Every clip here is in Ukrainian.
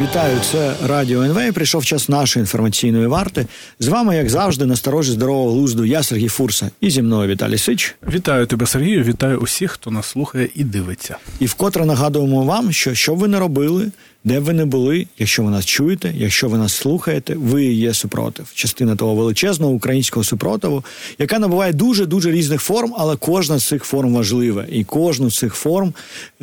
Вітаю, це Радіо НВ. Прийшов час нашої інформаційної варти. З вами, як завжди, на сторожі здорового глузду я, Сергій Фурса, і зі мною Віталій Сич. Вітаю тебе, Сергію, вітаю усіх, хто нас слухає і дивиться. І вкотре нагадуємо вам, що б ви не робили, де б ви не були, якщо ви нас чуєте, якщо ви нас слухаєте, ви є супротив. Частина того величезного українського супротиву, яка набуває дуже-дуже різних форм, але кожна з цих форм важлива. І кожну з цих форм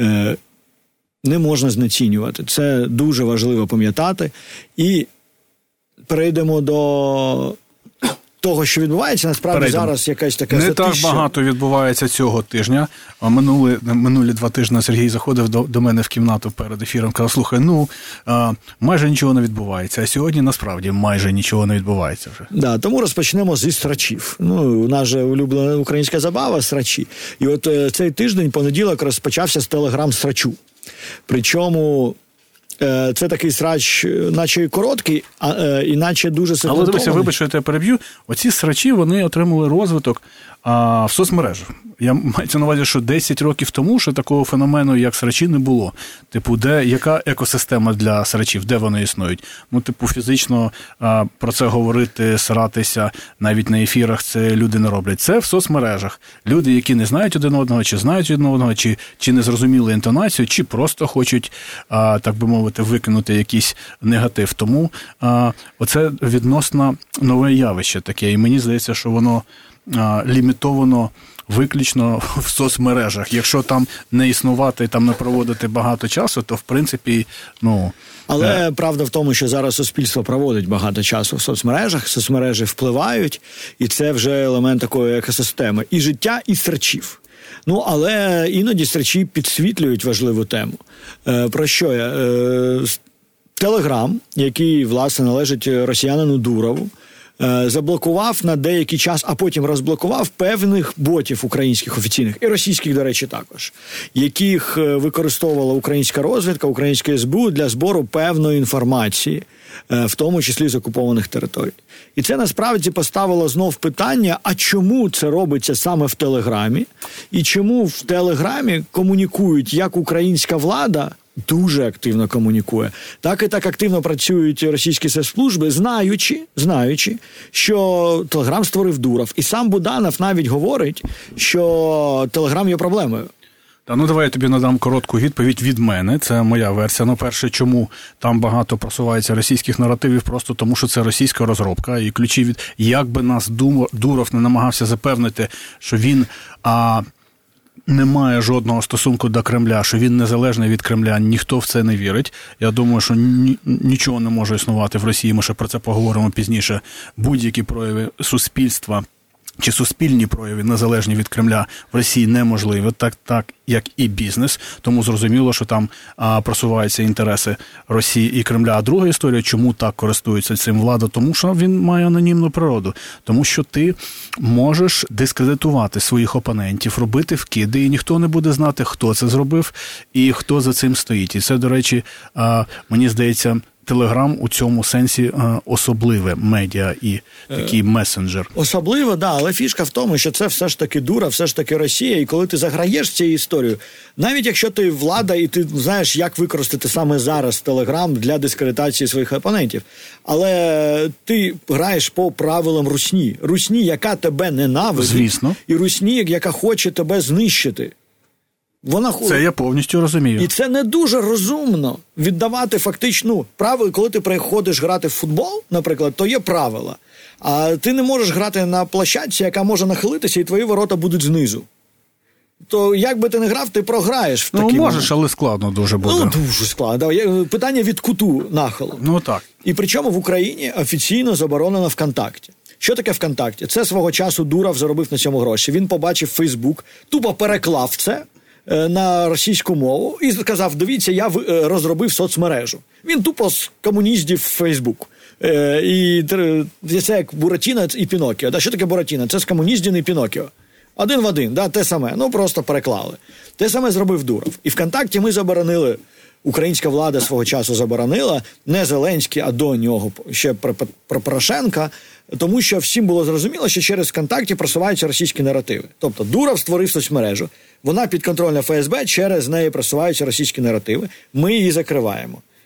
не можна знецінювати. Це дуже важливо пам'ятати. І перейдемо до того, що відбувається. Насправді зараз якась така затища. Не так багато відбувається цього тижня. Минулі 2 тижні Сергій заходив до мене в кімнату перед ефіром, казав, слухай, майже нічого не відбувається. А сьогодні, насправді, майже нічого не відбувається вже. Да, тому розпочнемо зі срачів. У нас же улюблена українська забава – срачі. І от цей тиждень, понеділок, розпочався з телеграм-срачу. Причому це такий срач, наче і короткий, і наче дуже сегментований. Але дивися, вибач, що я тебе переб'ю. Оці срачі, вони отримали розвиток в соцмережах. Я маю на увазі, що 10 років тому, що такого феномену, як срачі, не було. Яка екосистема для срачів, де вони існують? Фізично про це говорити, сратися, навіть на ефірах це люди не роблять. Це в соцмережах. Люди, які не знають один одного, чи знають один одного, чи не зрозуміли інтонацію, чи просто хочуть, так би мовити, викинути якийсь негатив. Тому оце відносно нове явище таке. І мені здається, що воно лімітовано виключно в соцмережах. Якщо там не існувати, там не проводити багато часу, то в принципі, Але правда в тому, що зараз суспільство проводить багато часу в соцмережах, соцмережі впливають, і це вже елемент такої екосистеми. І життя, і срачів. Але іноді срачі підсвітлюють важливу тему. Про що я? Телеграм, який, власне, належить росіянину Дурову, заблокував на деякий час, а потім розблокував певних ботів українських офіційних, і російських, до речі, також, яких використовувала українська розвідка, українське СБУ для збору певної інформації, в тому числі з окупованих територій. І це насправді поставило знов питання, а чому це робиться саме в Телеграмі, і чому в Телеграмі комунікують як українська влада, дуже активно комунікує, так і так активно працюють російські спецслужби, знаючи, що Телеграм створив Дуров. І сам Буданов навіть говорить, що Телеграм є проблемою. Давай я тобі надам коротку відповідь від мене. Це моя версія. Перше, чому там багато просувається російських наративів, просто тому, що це російська розробка. І ключі від... Як би нас Дуров не намагався запевнити, що він не має жодного стосунку до Кремля, що він незалежний від Кремля, ніхто в це не вірить. Я думаю, що нічого не може існувати в Росії, ми ще про це поговоримо пізніше. Будь-які прояви суспільства чи суспільні прояви, незалежні від Кремля, в Росії неможливі, так як і бізнес. Тому зрозуміло, що там просуваються інтереси Росії і Кремля. А друга історія, чому так користується цим влада? Тому що він має анонімну природу. Тому що ти можеш дискредитувати своїх опонентів, робити вкиди, і ніхто не буде знати, хто це зробив і хто за цим стоїть. І це, до речі, мені здається, Телеграм у цьому сенсі особливе медіа і такий месенджер. Особливо, да, але фішка в тому, що це все ж таки Дура, все ж таки Росія, і коли ти заграєш цією історією, навіть якщо ти влада і ти знаєш, як використати саме зараз Телеграм для дискредитації своїх опонентів, але ти граєш по правилам Русні, яка тебе ненавидить, звісно, і Русні, яка хоче тебе знищити. Це я повністю розумію. І це не дуже розумно віддавати фактично правила, коли ти приходиш грати в футбол, наприклад, то є правила. А ти не можеш грати на площадці, яка може нахилитися, і твої ворота будуть знизу. То як би ти не грав, ти програєш в такий момент. Можеш, але складно дуже буде. Дуже складно. Питання від куту нахилу. Так. І причому в Україні офіційно заборонено ВКонтакті. Що таке ВКонтакті? Це свого часу Дуров заробив на цьому гроші. Він побачив Фейсбук, тупо переклав це на російську мову і сказав, дивіться, я розробив соцмережу. Він тупо з комуністів Фейсбук. І це як Буратіно і Пінокіо. Що таке Буратіно? Це з комуністів і Пінокіо. Один в один, те саме. Просто переклали. Те саме зробив Дуров. І ВКонтакті ми заборонили, українська влада свого часу заборонила, не Зеленський, а до нього ще про Порошенка, тому що всім було зрозуміло, що через ВКонтакті просуваються російські наративи. Тобто Дуров створив соцмережу, вона підконтрольна ФСБ, через неї просуваються російські наративи, ми її закриваємо.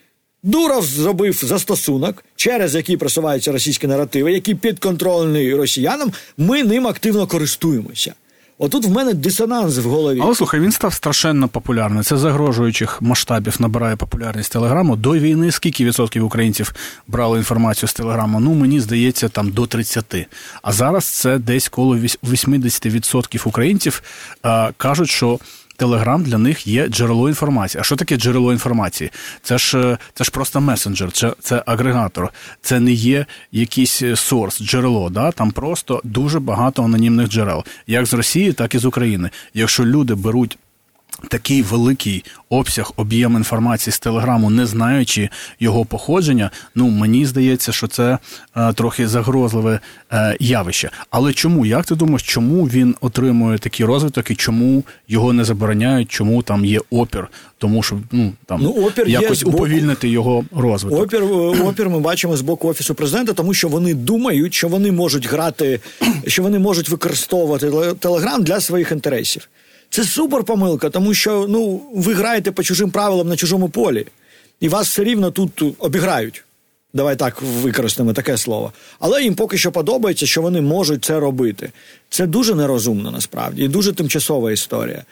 Дуров зробив застосунок, через який просуваються російські наративи, який підконтрольний росіянам, ми ним активно користуємося. Отут в мене дисонанс в голові. Але, слухай, він став страшенно популярний. Це загрожуючих масштабів набирає популярність Телеграму. До війни скільки відсотків українців брали інформацію з Телеграму? Ну, мені здається, там до 30. А зараз це десь коло 80% українців кажуть, що Телеграм для них є джерело інформації. А що таке джерело інформації? Це ж просто месенджер, це агрегатор. Це не є якийсь сорс, джерело. Да? Там просто дуже багато анонімних джерел. Як з Росії, так і з України. Якщо люди беруть такий великий об'єм інформації з Телеграму, не знаючи його походження, ну, мені здається, що це трохи загрозливе явище. Але чому? Як ти думаєш, чому він отримує такий розвиток і чому його не забороняють, чому там є опір? Тому що опір якось уповільнити його розвиток. Опір ми бачимо з боку Офісу Президента, тому що вони думають, що вони можуть грати, що вони можуть використовувати Телеграм для своїх інтересів. Це супер помилка, тому що ви граєте по чужим правилам на чужому полі. І вас все рівно тут обіграють. Давай так використаємо таке слово. Але їм поки що подобається, що вони можуть це робити. Це дуже нерозумно, насправді, і дуже тимчасова історія.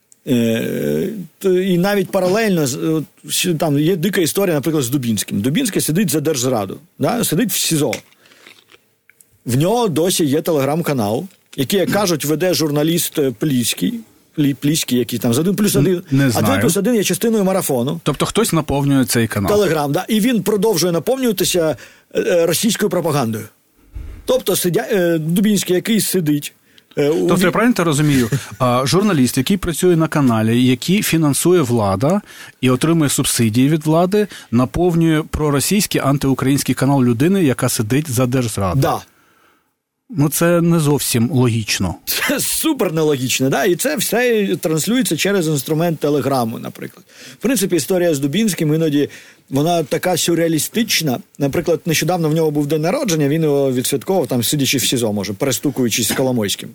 І навіть паралельно, там є дика історія, наприклад, з Дубінським. Дубінський сидить за Держзраду, да? Сидить в СІЗО. В нього досі є телеграм-канал, який, як кажуть, веде журналіст Пліський, який там з 1+1, а 2+1 є частиною марафону. Тобто хтось наповнює цей канал. Телеграм, да. І він продовжує наповнюватися російською пропагандою. Тобто Дубінський, який сидить. Тобто, я правильно те розумію, журналіст, який працює на каналі, який фінансує влада і отримує субсидії від влади, наповнює проросійський антиукраїнський канал людини, яка сидить за Держзраду. Да. Ну, це не зовсім логічно. Це супер нелогічно, да? І це все транслюється через інструмент Телеграму, наприклад. В принципі, історія з Дубінським іноді, вона така сюрреалістична. Наприклад, нещодавно в нього був день народження, він його відсвяткував, там, сидячи в СІЗО, може, перестукуючись з Коломойським.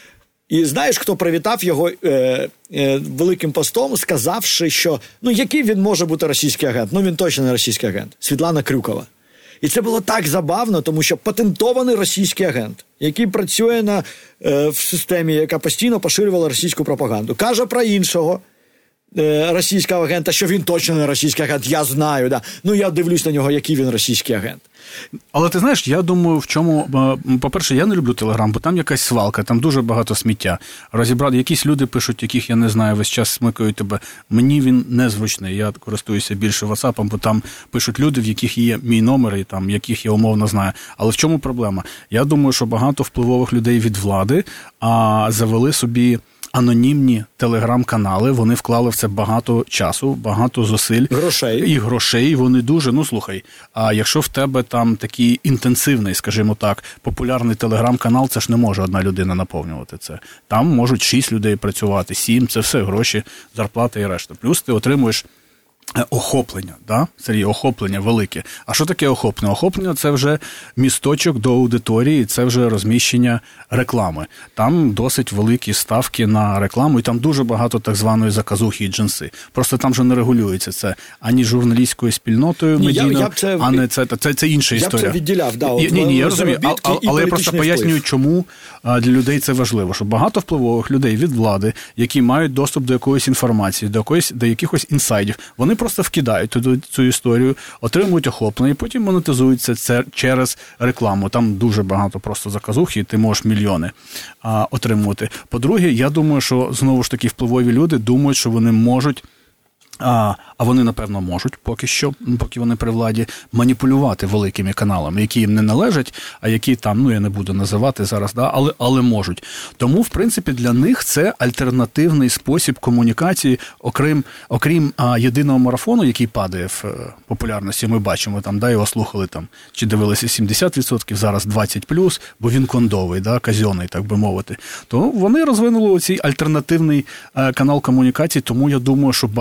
І знаєш, хто привітав його великим постом, сказавши, що, який він може бути російський агент? Він точно не російський агент. Світлана Крюкова. І це було так забавно, тому що патентований російський агент, який працює в системі, яка постійно поширювала російську пропаганду, каже про іншого російського агента, що він точно не російський агент, я знаю, да. Я дивлюсь на нього, який він російський агент. Але ти знаєш, я думаю, в чому, по-перше, я не люблю Телеграм, бо там якась свалка, там дуже багато сміття. Розібрати, якісь люди пишуть, яких я не знаю, весь час смикають тебе. Мені він незручний, я користуюся більше WhatsApp, бо там пишуть люди, в яких є мій номер, і там, яких я умовно знаю. Але в чому проблема? Я думаю, що багато впливових людей від влади завели собі анонімні телеграм-канали, вони вклали в це багато часу, багато зусиль. Грошей. Вони дуже, слухай, а якщо в тебе там такий інтенсивний, скажімо так, популярний телеграм-канал, це ж не може одна людина наповнювати це. Там можуть 6 людей працювати, 7, це все гроші, зарплата і решта. Плюс ти отримуєш охоплення, да? Сергій, охоплення велике. А що таке охоплення? Охоплення – це вже місточок до аудиторії, це вже розміщення реклами. Там досить великі ставки на рекламу, і там дуже багато так званої заказухи і джинси. Просто там вже не регулюється це ані журналістською спільнотою медійною, а не це інша історія. Я б це відділяв, да. Я розумію, але я просто пояснюю, чому для людей це важливо, що багато впливових людей від влади, які мають доступ до якоїсь інформації, до якихось інсайдів, вони просто вкидають туди цю історію, отримують охоплення і потім монетизуються це через рекламу. Там дуже багато просто заказухи, і ти можеш мільйони отримувати. По-друге, я думаю, що знову ж таки впливові люди думають, що вони можуть, а вони, напевно, можуть поки що, поки вони при владі, маніпулювати великими каналами, які їм не належать, а які там, я не буду називати зараз, да, але можуть. Тому, в принципі, для них це альтернативний спосіб комунікації, окрім єдиного марафону, який падає в популярності, ми бачимо, там, да, його слухали там, чи дивилися 70%, зараз 20+, бо він кондовий, да, казенний, так би мовити. То вони розвинули оцей альтернативний канал комунікації, тому я думаю, що багато людей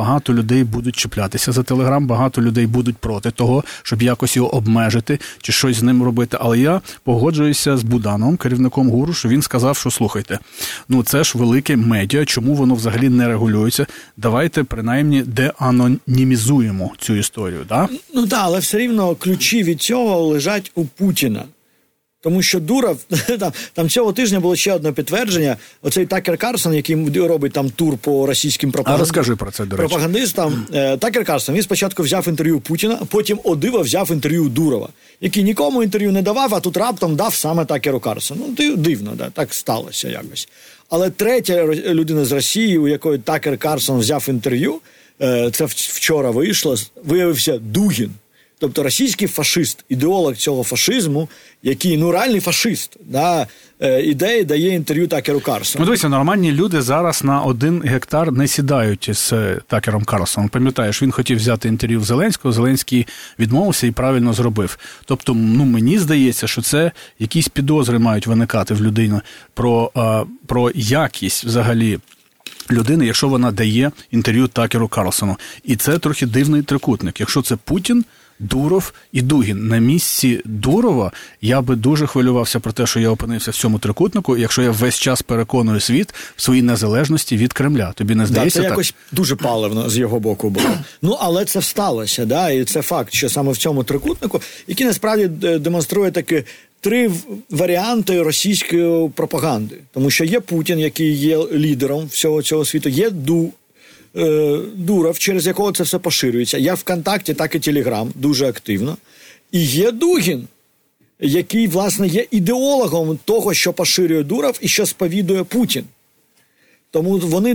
людей будуть чіплятися за Телеграм, багато людей будуть проти того, щоб якось його обмежити чи щось з ним робити. Але я погоджуюся з Будановим, керівником ГУРу, що він сказав, що слухайте, це ж велике медіа, чому воно взагалі не регулюється? Давайте принаймні деанонімізуємо цю історію, да? Але все рівно ключі від цього лежать у Путіна. Тому що Дуров, там цього тижня було ще одне підтвердження, оцей Такер Карлсон, який робить там тур по російським розкажи про це, до речі. Пропагандистам. Такер Карлсон, він спочатку взяв інтерв'ю Путіна, а потім о диво взяв інтерв'ю Дурова, який нікому інтерв'ю не давав, а тут раптом дав саме Такеру Карлсону. Дивно, так сталося якось. Але третя людина з Росії, у якої Такер Карлсон взяв інтерв'ю, це вчора вийшло, виявився Дугін. Тобто російський фашист, ідеолог цього фашизму, який, реальний фашист, ідеї дає інтерв'ю Такеру Карлсону. Дивіться, нормальні люди зараз на 1 гектар не сідають з Такером Карлсоном. Пам'ятаєш, він хотів взяти інтерв'ю в Зеленського, Зеленський відмовився і правильно зробив. Тобто, мені здається, що це якісь підозри мають виникати в людини про якість взагалі людини, якщо вона дає інтерв'ю Такеру Карлсону. І це трохи дивний трикутник. Якщо це Путін, Дуров і Дугін. На місці Дурова я би дуже хвилювався про те, що я опинився в цьому трикутнику, якщо я весь час переконую світ в своїй незалежності від Кремля. Тобі не здається так? Це якось дуже паливно з його боку було. Але це сталося, і це факт, що саме в цьому трикутнику, який насправді демонструє таки 3 варіанти російської пропаганди. Тому що є Путін, який є лідером всього цього світу, є Дуров, через якого це все поширюється. Як ВКонтакті, так і Телеграм, дуже активно. І є Дугін, який, власне, є ідеологом того, що поширює Дуров і що сповідує Путін. Тому вони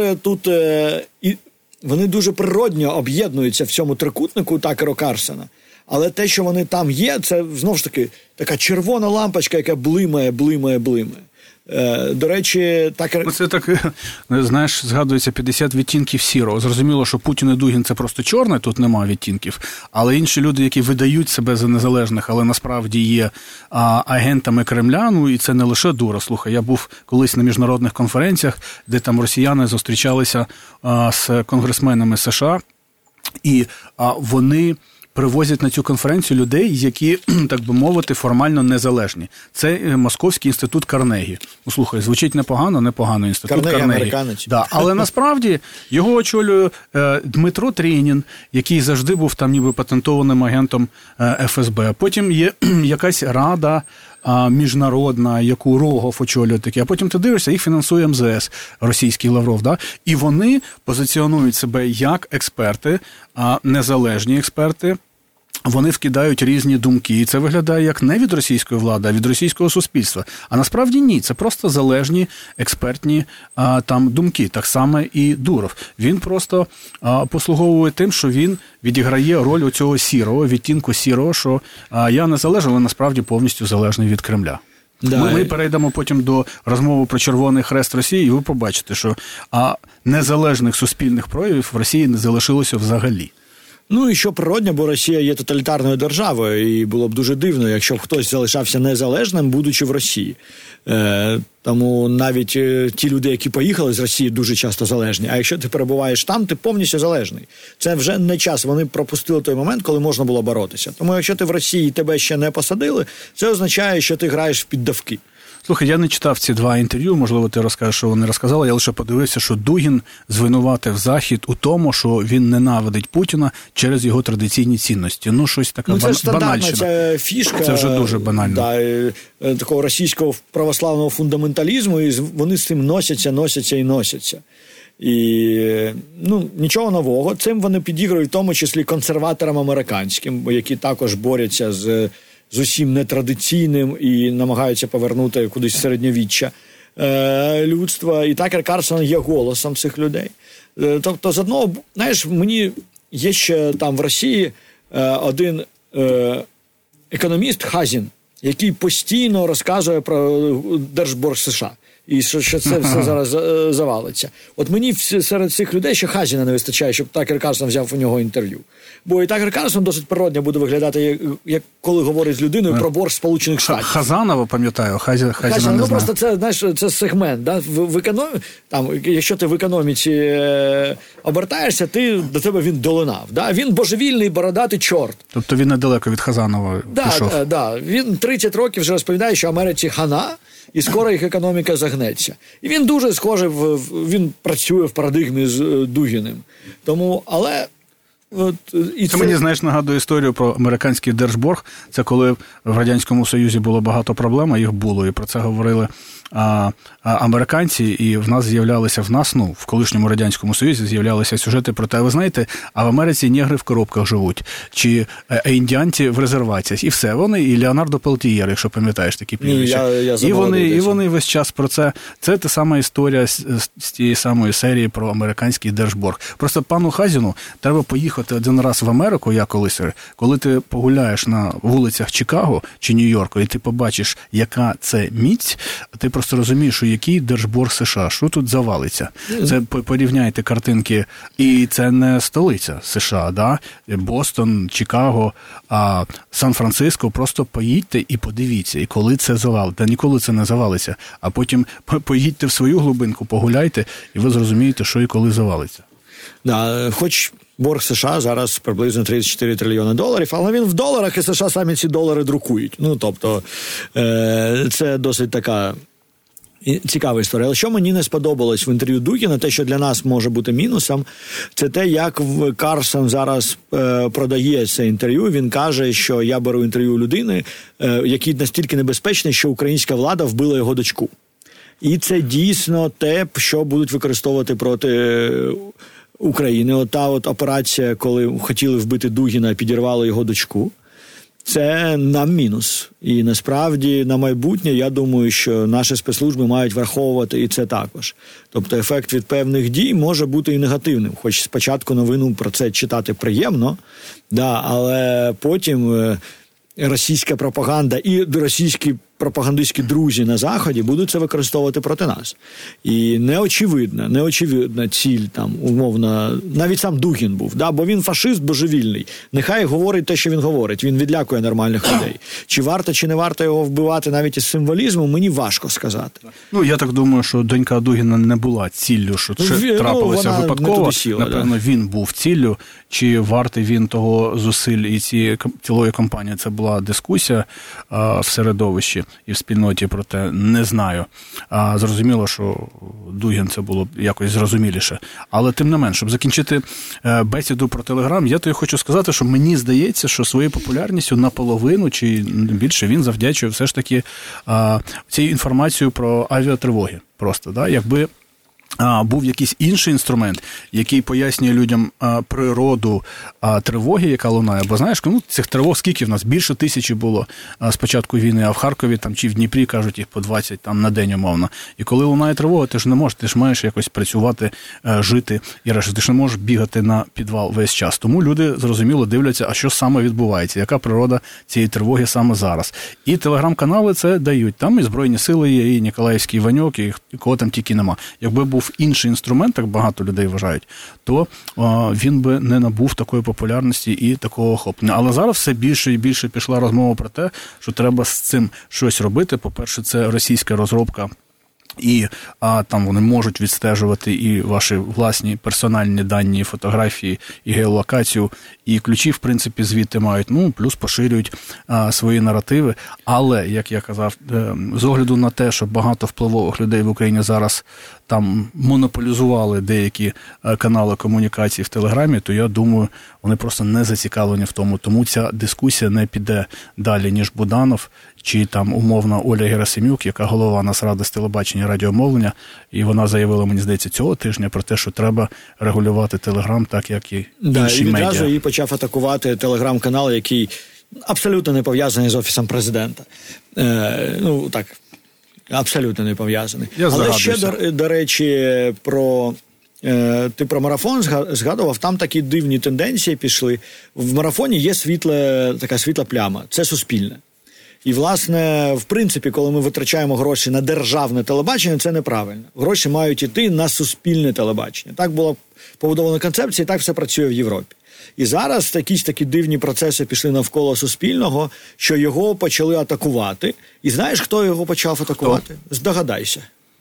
дуже природньо об'єднуються в цьому трикутнику Такера Карлсона. Але те, що вони там є, це, знову ж таки, така червона лампочка, яка блимає. До речі, це так, знаєш, згадується 50 відтінків сірого. Зрозуміло, що Путін і Дугін – це просто чорне, тут немає відтінків. Але інші люди, які видають себе за незалежних, але насправді є агентами Кремля, і це не лише Дуров. Слухай, я був колись на міжнародних конференціях, де там росіяни зустрічалися з конгресменами США, і вони привозять на цю конференцію людей, які, так би мовити, формально незалежні. Це Московський інститут Карнегі. Слухай, звучить непогано інститут Карнегі. Американець. Да, але насправді його очолює Дмитро Трєнін, який завжди був там ніби патентованим агентом ФСБ. Потім є якась рада міжнародна, яку Рогов очолює таке, а потім ти дивишся, їх фінансує МЗС, російський Лавров, да? І вони позиціонують себе як експерти, незалежні експерти, вони вкидають різні думки, і це виглядає як не від російської влади, а від російського суспільства. А насправді ні, це просто залежні експертні там думки. Так само і Дуров. Він просто послуговує тим, що він відіграє роль оцього сірого, відтінку сірого, що я незалежний, але насправді повністю залежний від Кремля. Да. Ми перейдемо потім до розмови про Червоний Хрест Росії, і ви побачите, що незалежних суспільних проявів в Росії не залишилося взагалі. І що природньо, бо Росія є тоталітарною державою, і було б дуже дивно, якщо б хтось залишався незалежним, будучи в Росії. Тому навіть ті люди, які поїхали з Росії, дуже часто залежні. А якщо ти перебуваєш там, ти повністю залежний. Це вже не час. Вони пропустили той момент, коли можна було боротися. Тому якщо ти в Росії і тебе ще не посадили, це означає, що ти граєш в піддавки. Слухай, я не читав ці 2 інтерв'ю, можливо, ти розкажеш, що вони розказали, я лише подивився, що Дугін звинуватив Захід у тому, що він ненавидить Путіна через його традиційні цінності. Щось таке банальщина. Це стандартна ця фішка. Це вже дуже банально. Такого російського православного фундаменталізму, і вони з цим носяться. І нічого нового. Цим вони підігрують в тому числі консерваторам американським, які також борються з усім нетрадиційним і намагаються повернути кудись середньовіччя людства. І Такер Карлсон є голосом цих людей. Тобто, з одного, знаєш, мені є ще там в Росії один економіст Хазін, який постійно розказує про держборг США. і що це все зараз завалиться. От мені серед цих людей ще Хазіна не вистачає, щоб Такер Карлсон взяв у нього інтерв'ю. Бо і Такер Карлсон досить природно буде виглядати, як коли говорить з людиною про борг Сполучених Штатів. Хазанова, пам'ятаю, Хазіна не знаю. Ну просто це, знаєш, це сегмент. Да? Якщо ти в економіці обертаєшся, до тебе він долинав. Да? Він божевільний, бородатий чорт. Тобто він недалеко від Хазанова пішов. Да. Він 30 років вже розповідає, що Америці хана, і скоро їх економіка загнеться. І він дуже схожий, він працює в парадигмі з Дугіним. Тому, але... Це мені, знаєш, нагадує історію про американський держборг. Це коли в Радянському Союзі було багато проблем, а їх було, і про це говорили американці, і в в колишньому Радянському Союзі з'являлися сюжети про те, ви знаєте, а в Америці негри в коробках живуть, чи індіанці в резерваціях, і все. Вони, і Леонардо Пелтієр, якщо пам'ятаєш такі прізвища. І вони весь час про це. Це та сама історія з тієї самої серії про американський держборг. Просто пану Хазіну треба поїхати один раз в Америку, я колись, коли ти погуляєш на вулицях Чикаго чи Нью-Йорку, і ти побачиш, яка це міць, ти просто розумієш, що який держборг США, що тут завалиться. Це порівняйте картинки, і це не столиця США, да? Бостон, Чикаго, Сан-Франциско, просто поїдьте і подивіться, і коли це завалиться. Та ніколи це не завалиться, а потім поїдьте в свою глибинку, погуляйте, і ви зрозумієте, що і коли завалиться. Да, хоч борг США зараз приблизно 34 трильйони доларів, але він в доларах, і США самі ці долари друкують. Ну, тобто, це досить така цікава історія. Але що мені не сподобалось в інтерв'ю Дугіна, те, що для нас може бути мінусом, це те, як Карлсон зараз продає це інтерв'ю. Він каже, що я беру інтерв'ю людини, який настільки небезпечний, що українська влада вбила його дочку. І це дійсно те, що будуть використовувати проти України. Ота операція, коли хотіли вбити Дугіна, підірвали його дочку. Це нам мінус. І насправді на майбутнє, я думаю, що наші спецслужби мають враховувати і це також. Тобто ефект від певних дій може бути і негативним. Хоч спочатку новину про це читати приємно, да, але потім російська пропаганда і російські пропагандистські друзі на Заході будуть це використовувати проти нас. І неочевидна ціль, там, умовно, навіть сам Дугін був, да, бо він фашист божевільний. Нехай говорить те, що він говорить, він відлякує нормальних людей. Чи варто, чи не варто його вбивати навіть із символізмом, мені важко сказати. Ну, я так думаю, що донька Дугіна не була ціллю, що це трапилося випадково. Напевно, він був ціллю, чи вартий він того зусиль і цієї цілої кампанії. Це була дискусія в середовищі і в спільноті, проте не знаю. Зрозуміло, що Дугін це було якось зрозуміліше. Але тим не менш, щоб закінчити бесіду про Телеграм, я тобі хочу сказати, що мені здається, що своєю популярністю наполовину чи більше він завдячує все ж таки цією інформацією про авіатривоги. Просто, да? Якби був якийсь інший інструмент, який пояснює людям природу тривоги, яка лунає. Бо знаєш, ну, цих тривог скільки в нас? Більше 1000 було з початку війни, а в Харкові там, чи в Дніпрі, кажуть, їх по 20 там, на день умовно. І коли лунає тривога, ти ж не можеш, ти ж маєш якось працювати, жити і решта. Ти ж не можеш бігати на підвал весь час. Тому люди, зрозуміло, дивляться, а що саме відбувається, яка природа цієї тривоги саме зараз. І телеграм-канали це дають. Там і Збройні сили є, і Ніколаївський Іваньок, і кого там тільки нема. Якби був інший інструмент, так багато людей вважають, то він би не набув такої популярності і такого охоплення. Але зараз все більше і більше пішла розмова про те, що треба з цим щось робити. По-перше, це російська розробка, і там вони можуть відстежувати і ваші власні персональні дані, фотографії, і геолокацію, і ключі, в принципі, звідти мають, ну, плюс поширюють свої наративи. Але, як я казав, з огляду на те, що багато впливових людей в Україні зараз там монополізували деякі канали комунікації в Телеграмі, то я думаю, вони просто не зацікавлені в тому. Тому ця дискусія не піде далі, ніж Буданов, чи там умовна Оля Герасим'юк, яка голова Нацради з телебачення і радіомовлення, і вона заявила, мені здається, цього тижня про те, що треба регулювати Телеграм так, як і інші медіа. І відразу її почав атакувати Телеграм-канал, який абсолютно не пов'язаний з Офісом Президента. Ну, так, абсолютно не пов'язаний. Але ще, до речі, ти про марафон згадував, там такі дивні тенденції пішли. В марафоні є така світла пляма. Це Суспільне. І, власне, в принципі, коли ми витрачаємо гроші на державне телебачення, це неправильно. Гроші мають йти на суспільне телебачення. Так була побудована концепція, і так все працює в Європі. І зараз якісь такі дивні процеси пішли навколо суспільного, що його почали атакувати. І знаєш, хто його почав атакувати? Здогадайся.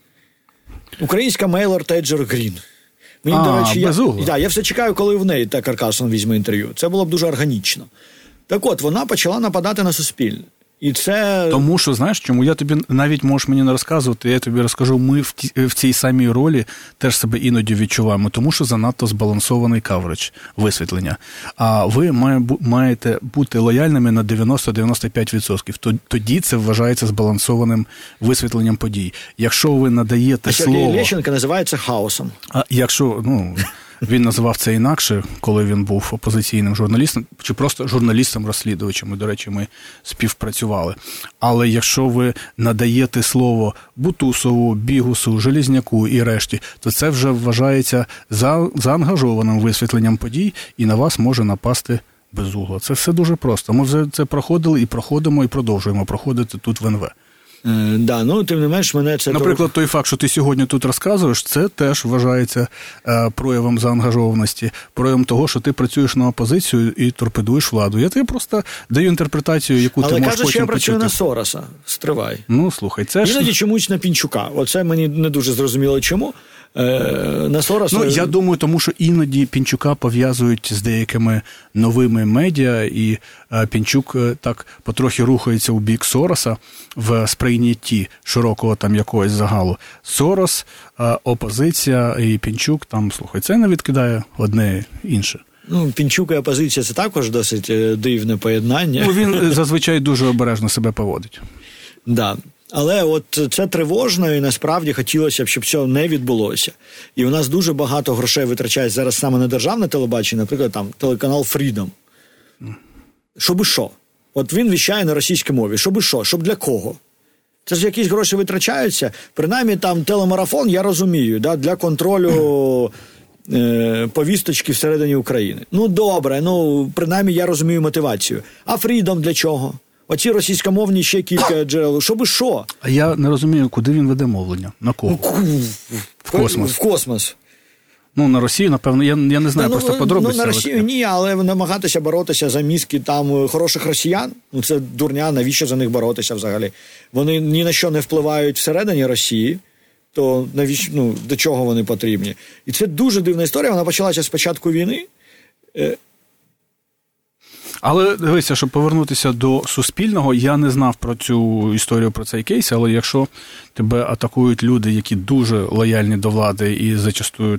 Українська мейлор Теджер Грін. Мені, до речі, я все чекаю, коли в неї Такер Карлсон візьме інтерв'ю. Це було б дуже органічно. Так от, вона почала нападати на суспільне. І це... Тому що, знаєш, чому? Я тобі, навіть можеш мені не розказувати, я тобі розкажу, ми в цій самій ролі теж себе іноді відчуваємо, тому що занадто збалансований каверидж, висвітлення. А ви маєте бути лояльними на 90-95%. Тоді це вважається збалансованим висвітленням подій. Якщо ви надаєте слово... Сергій Лещенко називає це хаосом. Якщо, він називав це інакше, коли він був опозиційним журналістом, чи просто журналістом-розслідувачем. І, до речі, ми співпрацювали. Але якщо ви надаєте слово Бутусову, Бігусу, Железняку і решті, то це вже вважається заангажованим висвітленням подій, і на вас може напасти Безугла. Це все дуже просто. Ми вже це проходили і проходимо, і продовжуємо проходити тут в НВ. Тим не менш, мене це... Наприклад, той факт, що ти сьогодні тут розказуєш, це теж вважається проявом заангажованості, проявом того, що ти працюєш на опозицію і торпедуєш владу. Я тобі просто даю інтерпретацію, яку ти можеш потім почути. Але кажуть, що я працюю на Сороса. Стривай. Слухай, це ж... Іноді чомусь на Пінчука. Оце мені не дуже зрозуміло, чому. На Сороса... Я думаю, тому що іноді Пінчука пов'язують з деякими новими медіа, і Пінчук так потрохи рухається у бік Сороса в сприйнятті широкого там якогось загалу. Сорос, опозиція і Пінчук, слухай, це не відкидає одне інше. Пінчук і опозиція – це також досить дивне поєднання. Він зазвичай дуже обережно себе поводить. Да. Але от це тривожно, і насправді хотілося б, щоб цього не відбулося. І у нас дуже багато грошей витрачають зараз саме на державне телебачення, наприклад, телеканал Freedom. Щоби що? От він віщає на російській мові. Щоби що? Щоб для кого? Це ж якісь гроші витрачаються. Принаймні телемарафон, я розумію, для контролю повісточки всередині України. Добре, принаймні я розумію мотивацію. А Freedom для чого? Оці російськомовні ще кілька джерел. Щоби що? А я не розумію, куди він веде мовлення? На кого? В космос. В космос. На Росію, напевно, я не знаю просто подробиці. На Росію ні, але намагатися боротися за мізки хороших росіян, це дурня, навіщо за них боротися взагалі? Вони ні на що не впливають всередині Росії, то навіщо, до чого вони потрібні? І це дуже дивна історія, вона почалася з початку війни. Але, дивися, щоб повернутися до суспільного, я не знав про цю історію, про цей кейс, але якщо тебе атакують люди, які дуже лояльні до влади і зачастую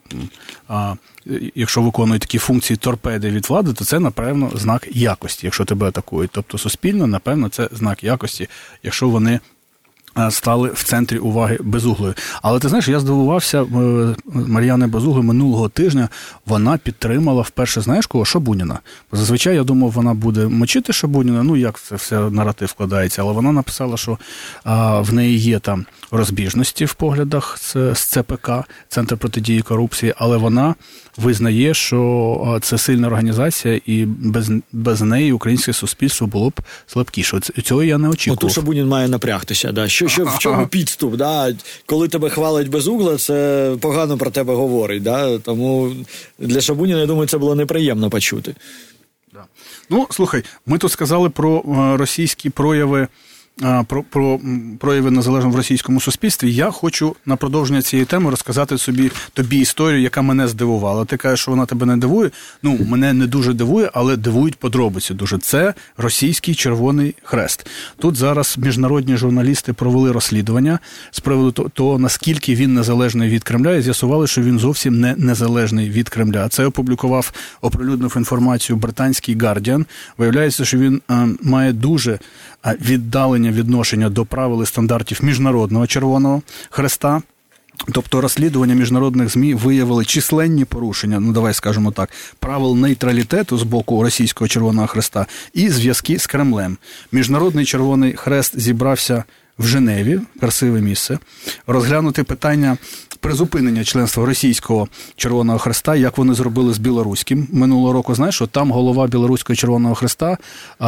якщо виконують такі функції торпеди від влади, то це, напевно, знак якості, якщо тебе атакують. Тобто суспільно, напевно, це знак якості, якщо вони стали в центрі уваги Безуглої. Але ти знаєш, я здивувався, Мар'яни Безугли минулого тижня, вона підтримала вперше, знаєш кого? Шабуніна. Зазвичай, я думав, вона буде мочити Шабуніна, як це все наратив складається, але вона написала, що в неї є там розбіжності в поглядах з ЦПК, Центр протидії корупції, але вона визнає, що це сильна організація, і без неї українське суспільство було б слабкіше. Цього я не очікував. Тут Шабунін має напрягтися, в чому підступ, коли тебе хвалить Безугла, це погано про тебе говорить, тому для Шабуніна, я думаю, це було неприємно почути. Слухай, ми тут сказали про російські прояви, про прояви незалежно в російському суспільстві. Я хочу на продовження цієї теми розказати тобі історію, яка мене здивувала. Ти кажеш, що вона тебе не дивує. Мене не дуже дивує, але дивують подробиці дуже. Це російський Червоний Хрест. Тут зараз міжнародні журналісти провели розслідування з приводу того, наскільки він незалежний від Кремля, і з'ясували, що він зовсім не незалежний від Кремля. Це оприлюднив інформацію британський Guardian. Виявляється, що він має дуже віддалення відношення до правил і стандартів Міжнародного Червоного Хреста. Тобто розслідування міжнародних ЗМІ виявили численні порушення, давай скажемо так, правил нейтралітету з боку Російського Червоного Хреста і зв'язки з Кремлем. Міжнародний Червоний Хрест зібрався в Женеві, красиве місце, розглянути питання призупинення членства російського Червоного Хреста, як вони зробили з білоруським минулого року. Знаєш, що там голова білоруського Червоного Хреста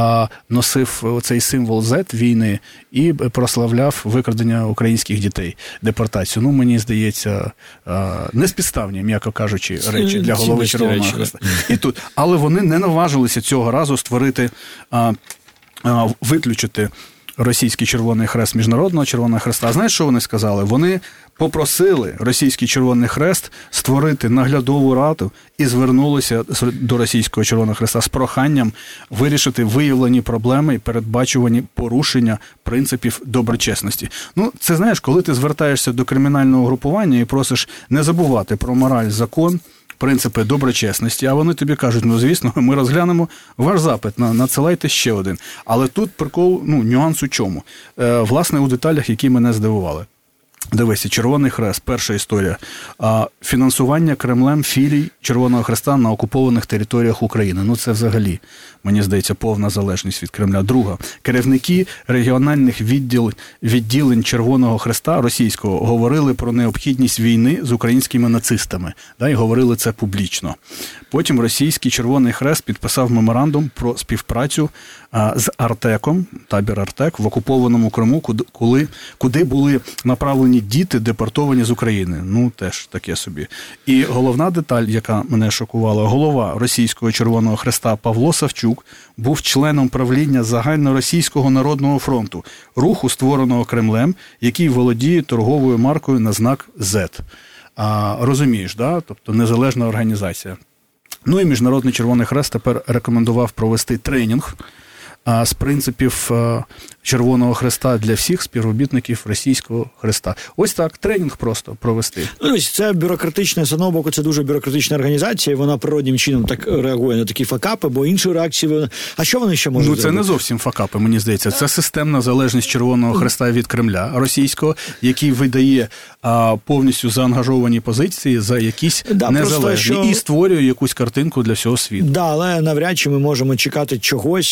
носив цей символ Z війни і прославляв викрадення українських дітей, депортацію. Ну, мені здається, неспідставні, м'яко кажучи, речі для голови Червоного Хреста. І тут, але вони не наважилися цього разу створити, виключити російський Червоний Хрест Міжнародного Червоного Хреста. А знаєш, що вони сказали? Вони попросили російський Червоний Хрест створити наглядову раду і звернулися до російського Червоного Хреста з проханням вирішити виявлені проблеми і передбачувані порушення принципів доброчесності. Ну, це, знаєш, коли ти звертаєшся до кримінального групування і просиш не забувати про мораль, закон, принципи доброчесності, а вони тобі кажуть, ну, звісно, ми розглянемо ваш запит, надсилайте ще один. Але тут прикол, нюанс у чому? Власне, у деталях, які мене здивували. Дивися, Червоний Хрест, перша історія. Фінансування Кремлем філій Червоного Хреста на окупованих територіях України. Ну, це взагалі, мені здається, повна залежність від Кремля. Друга. Керівники регіональних відділень Червоного Хреста російського говорили про необхідність війни з українськими нацистами. І говорили це публічно. Потім російський Червоний Хрест підписав меморандум про співпрацю з Артеком, табір Артек, в окупованому Криму, куди були направлені діти, депортовані з України. Ну, теж таке собі. І головна деталь, яка мене шокувала, голова російського Червоного Хреста Павло Савчук був членом правління Загальноросійського народного фронту, руху, створеного Кремлем, який володіє торговою маркою на знак Z. Розумієш, да? Тобто незалежна організація. Ну і Міжнародний Червоний Хрест тепер рекомендував провести тренінг з принципів Червоного Хреста для всіх співробітників Російського Хреста. Ось так, тренінг просто провести. Це бюрократична, з одного боку, це дуже бюрократична організація, і вона природнім чином так реагує на такі факапи, бо інші реакції... А що вони ще можуть зробити? Це не зовсім факапи, мені здається. Це системна залежність Червоного Хреста від Кремля російського, який видає повністю заангажовані позиції за якісь незалежні і створює якусь картинку для всього світу. Але навряд чи ми можемо чекати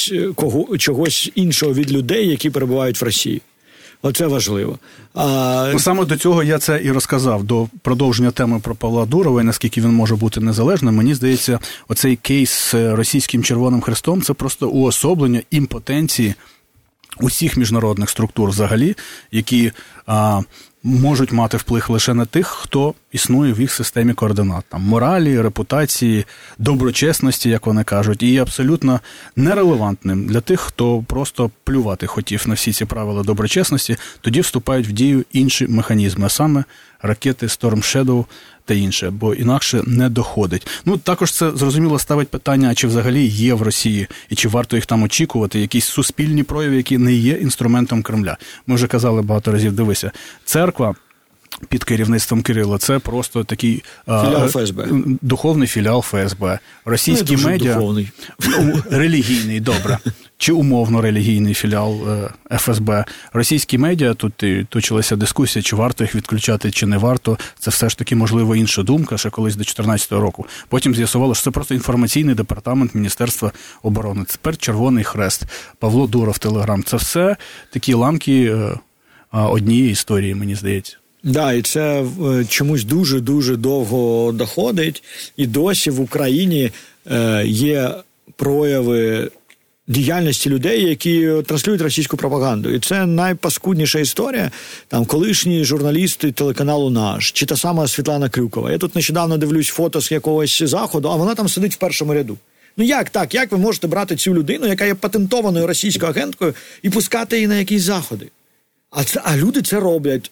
чогось іншого від людей, які перебувають в Росії. Оце важливо. Саме до цього я це і розказав, до продовження теми про Павла Дурова, і наскільки він може бути незалежним. Мені здається, оцей кейс з російським Червоним Хрестом – це просто уособлення імпотенції усіх міжнародних структур взагалі, які можуть мати вплив лише на тих, хто існує в їх системі координат. Там моралі, репутації, доброчесності, як вони кажуть, і є абсолютно нерелевантним для тих, хто просто плювати хотів на всі ці правила доброчесності, тоді вступають в дію інші механізми, а саме ракети Storm Shadow та інше, бо інакше не доходить. Також це, зрозуміло, ставить питання, чи взагалі є в Росії, і чи варто їх там очікувати, якісь суспільні прояви, які не є інструментом Кремля. Ми вже казали багато разів, дивися, церква під керівництвом Кирила – це просто такий філіал ФСБ. Духовний філіал ФСБ. Російські медіа... Духовний. Релігійний, добре. Чи умовно-релігійний філіал ФСБ. Російські медіа, тут і точилася дискусія, чи варто їх відключати, чи не варто. Це все ж таки, можливо, інша думка, ще колись до 2014 року. Потім з'ясувало, що це просто інформаційний департамент Міністерства оборони. Тепер Червоний Хрест, Павло Дуров, Телеграм. Це все такі ламки однієї історії, мені здається. І це чомусь дуже-дуже довго доходить. І досі в Україні є прояви діяльності людей, які транслюють російську пропаганду. І це найпаскудніша історія. Там колишні журналісти телеканалу «Наш», чи та сама Світлана Крюкова. Я тут нещодавно дивлюсь фото з якогось заходу, а вона там сидить в першому ряду. Як так? Як ви можете брати цю людину, яка є патентованою російською агенткою, і пускати її на якісь заходи? А люди це роблять.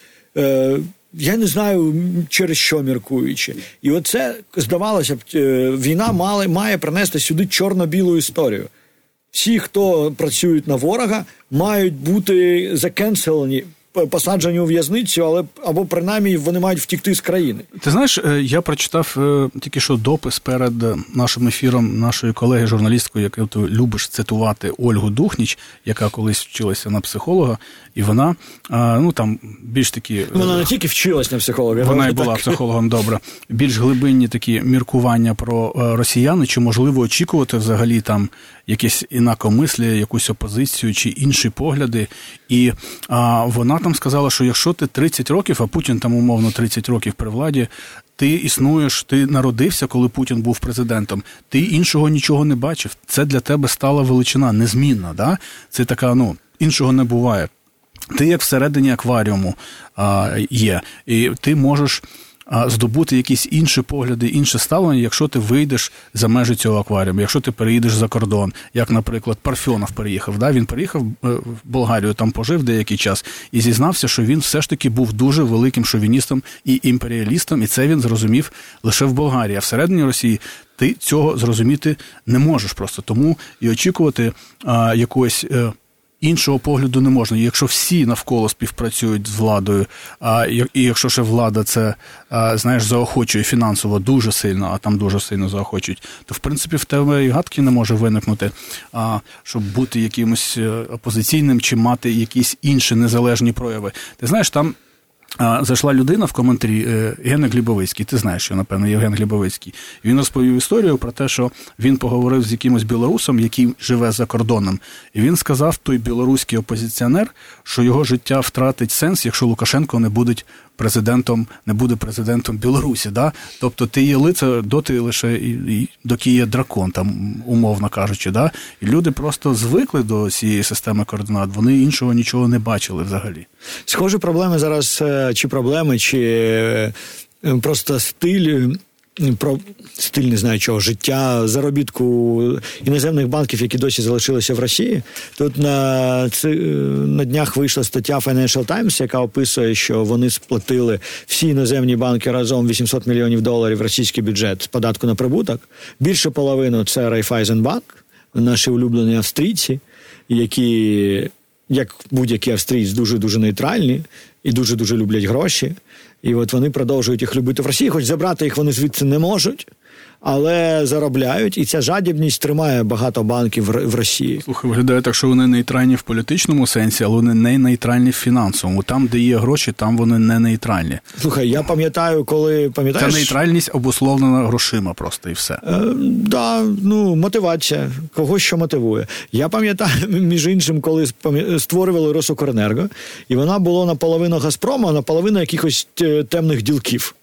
Я не знаю, через що міркуючи. І оце, здавалося б, війна має принести сюди чорно-білу історію. Всі, хто працюють на ворога, мають бути закенселені, посаджені у в'язницю, або принаймні вони мають втікти з країни. Ти знаєш, я прочитав тільки що допис перед нашим ефіром нашої колеги-журналісткою, яку ти любиш цитувати, Ольгу Духніч, яка колись вчилася на психолога, і вона, там більш такі... Вона не тільки вчилась на психолога. Вона і була психологом, добре. Більш глибинні такі міркування про росіян, чи можливо очікувати взагалі там якесь інакомислі, якусь опозицію чи інші погляди. І вона там сказала, що якщо ти 30 років, а Путін там умовно 30 років при владі, ти існуєш, ти народився, коли Путін був президентом, ти іншого нічого не бачив. Це для тебе стала величина, незмінна, да? Це така, іншого не буває. Ти як всередині акваріуму є, і ти можеш здобути якісь інші погляди, інше ставлення, якщо ти вийдеш за межі цього акваріуму, якщо ти переїдеш за кордон, як, наприклад, Парфьонов переїхав. Да? Він переїхав в Болгарію, там пожив деякий час і зізнався, що він все ж таки був дуже великим шовіністом і імперіалістом, і це він зрозумів лише в Болгарії. А всередині Росії ти цього зрозуміти не можеш просто. Тому і очікувати якогось іншого погляду не можна. Якщо всі навколо співпрацюють з владою, і якщо ще влада це, заохочує фінансово дуже сильно, а там дуже сильно заохочують, то, в принципі, в тебе і гадки не може виникнути, щоб бути якимось опозиційним чи мати якісь інші незалежні прояви. Ти знаєш, там зайшла людина в коментарі, Євген Глібовицький, ти знаєш, що, напевно, Євген Глібовицький. Він розповів історію про те, що він поговорив з якимось білорусом, який живе за кордоном, і він сказав, той білоруський опозиціонер, що його життя втратить сенс, якщо Лукашенко не буде президентом Білорусі, да? Тобто ти є лицар доти лише доки є дракон, там, умовно кажучи, да? І люди просто звикли до цієї системи координат, вони іншого нічого не бачили взагалі. Схожі проблеми зараз, чи просто стиль, не знаю чого, життя, заробітку іноземних банків, які досі залишилися в Росії. Тут на днях вийшла стаття Financial Times, яка описує, що вони сплатили всі іноземні банки разом $800 мільйонів в російський бюджет з податку на прибуток. Більше половину – це Райфайзенбанк, наші улюблені австрійці, які, як будь-який австрійць, дуже-дуже нейтральні і дуже-дуже люблять гроші. І от вони продовжують їх любити в Росії, хоч забрати їх вони звідси не можуть, але заробляють, і ця жадібність тримає багато банків в Росії. Слухай, виглядає так, що вони нейтральні в політичному сенсі, але вони не нейтральні в фінансовому. Там, де є гроші, там вони не нейтральні. Слухай, я пам'ятаю, Ця нейтральність обусловлена грошима просто, і все. Мотивація. Когось що мотивує. Я пам'ятаю, між іншим, коли створювали Росукренерго, і вона була наполовину Газпрому, а наполовину якихось темних ділків.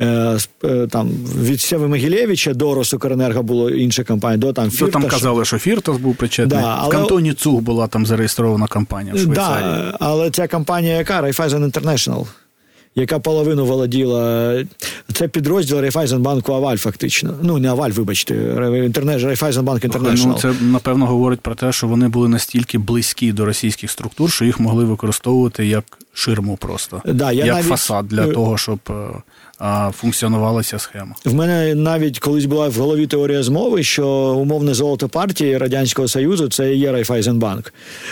Там від Сєвєродонецька до Росукренерго було інша компанія, до там Фірташ. Там казали, що Фірташ був причетний. В кантоні Цуг була там зареєстрована компанія в Швейцарії. Але ця компанія яка? Raiffeisen International, яка половину володіла... Це підрозділ Райфайзенбанку Аваль, фактично. Не Аваль, вибачте, Райфайзенбанк International. Це, напевно, говорить про те, що вони були настільки близькі до російських структур, що їх могли використовувати як ширму просто. Як фасад для того, щоб функціонувала ця схема. В мене навіть колись була в голові теорія змови, що умовне золото партії Радянського Союзу – це і є Райфайзенбанк.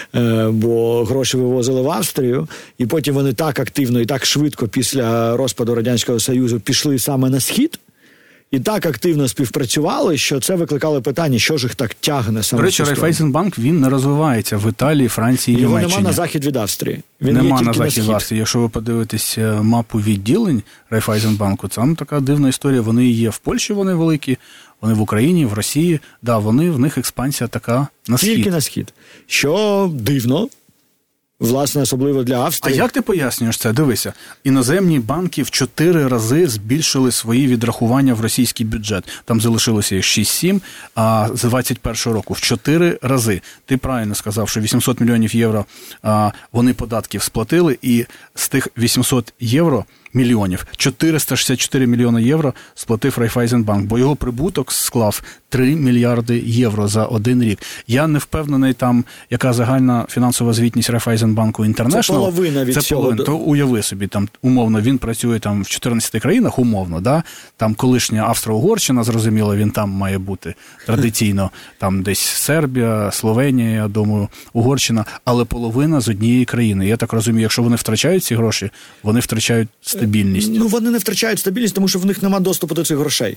Бо гроші вивозили в Австрію, і потім вони так активно і так швидко після розпаду Радянського Союзу пішли саме на схід, і так активно співпрацювали, що це викликало питання, що ж їх так тягне саме. До речі, Райфайзенбанк, він не розвивається в Італії, Франції, Німеччині. Його нема на захід від Австрії. Нема на захід від Австрії. Якщо ви подивитесь мапу відділень Райфайзенбанку, там така дивна історія. Вони є в Польщі, вони великі, вони в Україні, в Росії. Да, в них експансія така на схід. Тільки на схід. Що дивно. Власне, особливо для Австрії. А як ти пояснюєш це? Дивися, іноземні банки в 4 рази збільшили свої відрахування в російський бюджет. Там залишилося їх 6-7, а з 21-го року в 4 рази. Ти правильно сказав, що 800 мільйонів євро вони податків сплатили, і з тих 800 мільйонів 464 мільйони євро сплатив Райфайзенбанк, бо його прибуток склав 3 мільярди євро за один рік. Я не впевнений там, яка загальна фінансова звітність Райфайзенбанку Інтернешнл. Це половина від цього. То уяви собі, там умовно він працює там в 14 країнах, умовно, да? Там колишня Австро-Угорщина, зрозуміло, він там має бути традиційно, там десь Сербія, Словенія, я думаю, Угорщина, але половина з однієї країни. Я так розумію, якщо вони втрачають ці гроші, вони втрачають стабільність. Вони не втрачають стабільність, тому що в них немає доступу до цих грошей.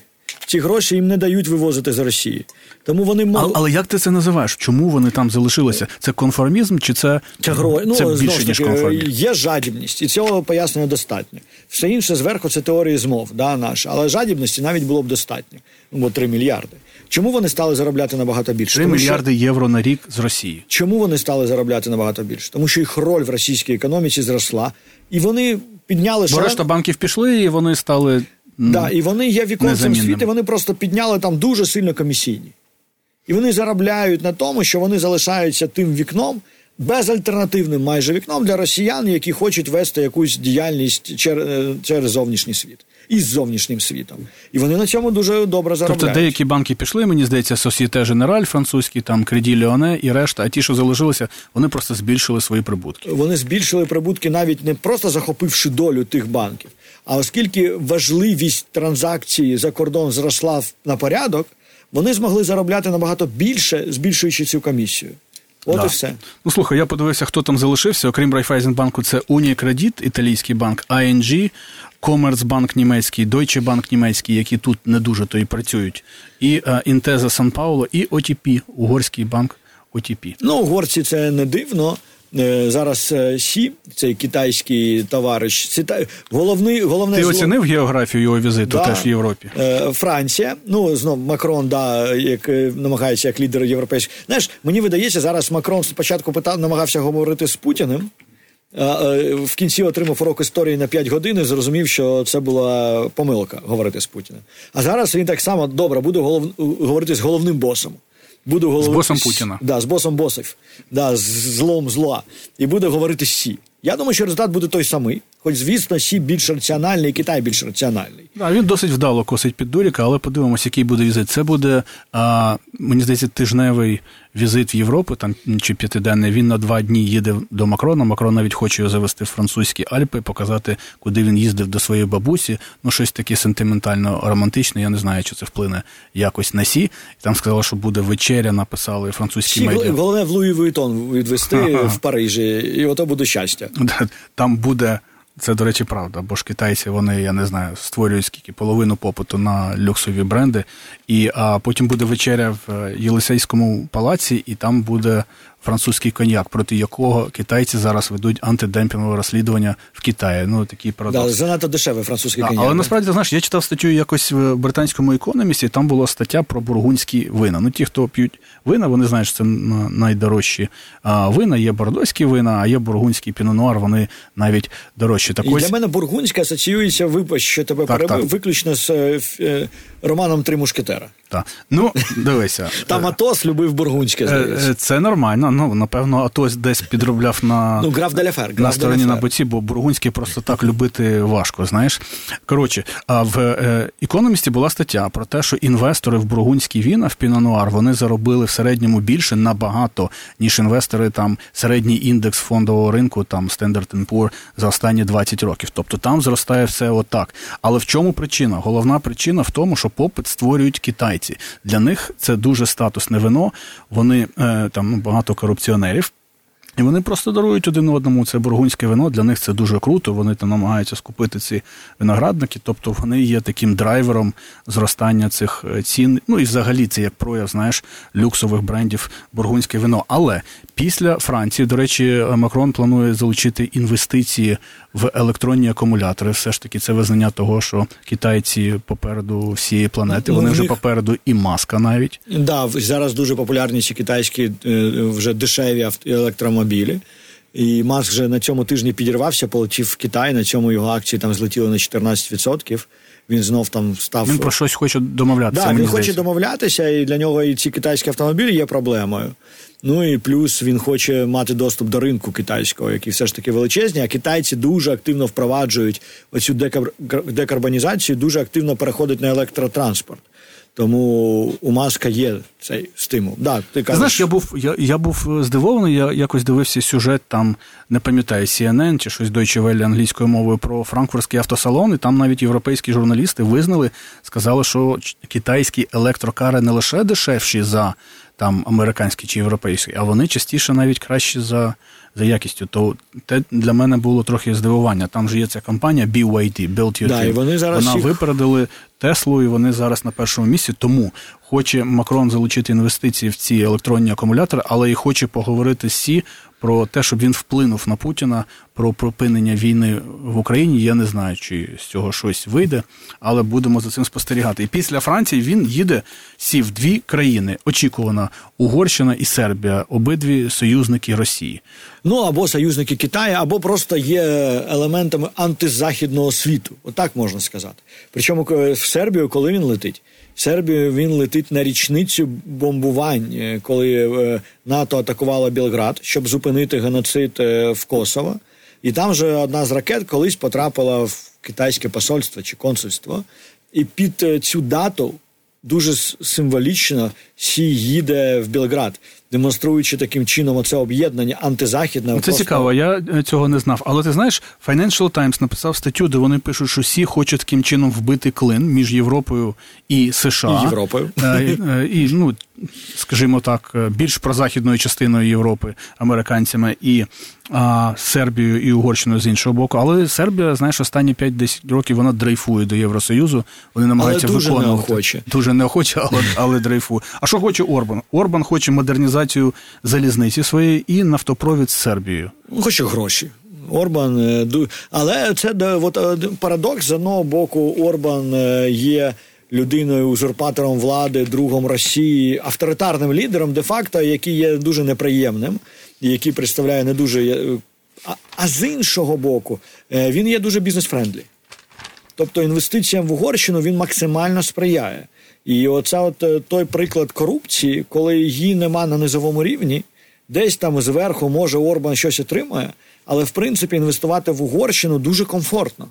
ці гроші їм не дають вивозити з Росії. Тому вони Але як ти це називаєш? Чому вони там залишилися? Це конформізм чи це більше, ніж конформізм? Є жадібність, і цього пояснення достатньо. Все інше зверху – це теорії змов, наша. Але жадібності навіть було б достатньо. Бо 3 мільярди. Чому вони стали заробляти набагато більше? 3 мільярди євро на рік з Росії. Чому вони стали заробляти набагато більше? Тому що їх роль в російській економіці зросла, і вони підняли... Бо решта банків пішли, і вони стали і вони є віконцем світу, вони просто підняли там дуже сильно комісійні. І вони заробляють на тому, що вони залишаються тим вікном, безальтернативним майже вікном для росіян, які хочуть вести якусь діяльність через зовнішній світ. Із зовнішнім світом. І вони на цьому дуже добре заробляють. Тобто деякі банки пішли, мені здається, Société Générale французький, там Crédit Lyonnais і решта, а ті, що залишилися, вони просто збільшили свої прибутки. Вони збільшили прибутки навіть не просто захопивши долю тих банків, а оскільки важливість транзакції за кордон зросла на порядок, вони змогли заробляти набагато більше, збільшуючи цю комісію. От і все. Ну, слухай, я подивився, хто там залишився. Окрім Райфайзенбанку, це Unicredit, італійський банк, ING, Commerzbank німецький, Deutsche Bank німецький, які тут не дуже то і працюють, і Intesa Сан-Пауло, і OTP, угорський банк OTP. Ну, угорці це не дивно. Зараз Сі, цей китайський товариш, головне Ти оцінив географію його візиту теж в Європі? Франція, знов Макрон, як намагається як лідер європейський. Знаєш, мені видається, зараз Макрон спочатку намагався говорити з Путіним, в кінці отримав урок історії на 5 годин і зрозумів, що це була помилка говорити з Путіним. А зараз він так само, добре, буде говорити з головним босом. З босом Путіна. З босом босів. З злом зла. І буде говорити з Сі. Я думаю, що результат буде той самий. Хоч, звісно, Сі більш раціональний, і Китай більш раціональний. Він досить вдало косить під дуріка, але подивимося, який буде візит. Це буде, мені здається, тижневий візит в Європу, там чи 5-денний. Він на 2 дні їде до Макрона. Макрон навіть хоче його завести в французькі Альпи, показати, куди він їздив до своєї бабусі. Щось таке сентиментально-романтичне. Я не знаю, чи це вплине якось на Сі. І там сказали, що буде вечеря, написали французькі медіа. Головне в Луї Вуїтон відвести в Парижі, і ото буде щастя. Там буде... Це, до речі, правда, бо ж китайці, вони, я не знаю, створюють половину попиту на люксові бренди, а потім буде вечеря в Єлисейському палаці, і там буде французький коньяк, проти якого китайці зараз ведуть антидемпінгове розслідування в Китаї. Такий парадокс. Занадто дешевий французький коньяк. Але насправді, знаєш, я читав статтю якось в британському економісті, там була стаття про бургундські вина. Ті, хто п'ють вина, вони знають, що це найдорожчі вина. Є бордоські вина, а є бургундський піно-нуар, вони навіть дорожчі. І для мене бургундська асоціюється, вибач, що тебе перебив, виключно з романом «Три мушкетера». Так. Дивися. Там Атос любив бургундське, здається. Це нормально. Напевно, Атос десь підробляв граф де ля Фер. На стороні на боці, бо бургундське просто так любити важко, знаєш. Коротше, в «Економісті» була стаття про те, що інвестори в бургундські віна, в піно-нуар, вони заробили в середньому більше набагато, ніж інвестори, там, середній індекс фондового ринку, там, Standard & Poor's за останні 20 років. Тобто там зростає все отак. Але в чому причина? Головна причина в тому, що попит створюють китайці. Для них це дуже статусне вино, вони, там, багато корупціонерів, і вони просто дарують один одному це бургундське вино, для них це дуже круто, вони там намагаються скупити ці виноградники, тобто вони є таким драйвером зростання цих цін, і взагалі це як прояв, знаєш, люксових брендів бургундське вино. Але після Франції, до речі, Макрон планує залучити інвестиції в електронні акумулятори. Все ж таки це визнання того, що китайці попереду всієї планети, вони вже попереду і Маска навіть. Зараз дуже популярні ці китайські вже дешеві електромобілі. І Маск вже на цьому тижні підірвався, полетів в Китай, на цьому його акції там злетіли на 14%. Він знов там став... Він про щось хоче домовлятися. Він хоче домовлятися, і для нього і ці китайські автомобілі є проблемою. І плюс він хоче мати доступ до ринку китайського, який все ж таки величезний, а китайці дуже активно впроваджують оцю декарбонізацію, дуже активно переходять на електротранспорт. Тому у Маска є цей стимул. Ти кажеш... Знаєш, я був здивований, я якось дивився сюжет, там, не пам'ятаю, CNN чи щось Deutsche Welle англійською мовою про франкфуртський автосалон, і там навіть європейські журналісти визнали, сказали, що китайські електрокари не лише дешевші за там американські чи європейські, а вони частіше навіть кращі за якістю. То те для мене було трохи здивування. Там же є ця компанія BYD, Build Your Dream. І вони зараз випередили Теслу, і вони зараз на першому місці. Тому хоче Макрон залучити інвестиції в ці електронні акумулятори, але і хоче поговорити з Сі про те, щоб він вплинув на Путіна, про припинення війни в Україні. Я не знаю, чи з цього щось вийде, але будемо за цим спостерігати. І після Франції він їде Сі в дві країни. Очікувана Угорщина і Сербія, обидві союзники Росії. Ну, або союзники Китаю, або просто є елементами антизахідного світу. Отак можна сказати. Причому в Сербію, коли він летить? В Сербію він летить на річницю бомбувань, коли НАТО атакувало Білград, щоб зупинити геноцид в Косово. І там же одна з ракет колись потрапила в китайське посольство чи консульство. І під цю дату дуже символічно Сі їде в Білград, демонструючи таким чином оце об'єднання антизахідне. Це цікаво, я цього не знав. Але ти знаєш, Financial Times написав статтю, де вони пишуть, що Сі хоче таким чином вбити клин між Європою і США. І Європою. І, ну, скажімо так, більш прозахідною частиною Європи, американцями, і Сербією і Угорщиною з іншого боку. Але Сербія, знаєш, останні 5-10 років вона дрейфує до Євросоюзу. Вони намагаються виконувати. Дуже неохоче, але дрейфує. А що хоче Орбан? Орбан хоче модернізацію залізниці своєї і нафтопровід з Сербією. Хоче гроші. Орбан, але це парадокс. З одного боку, Орбан є людиною-узурпатором влади, другом Росії, авторитарним лідером, де-факто, який є дуже неприємним, який представляє не дуже... А з іншого боку, він є дуже бізнес-френдлі. Тобто інвестиціям в Угорщину він максимально сприяє. І оце той приклад корупції, коли її нема на низовому рівні, десь там зверху, може, Орбан щось отримає, але, в принципі, інвестувати в Угорщину дуже комфортно.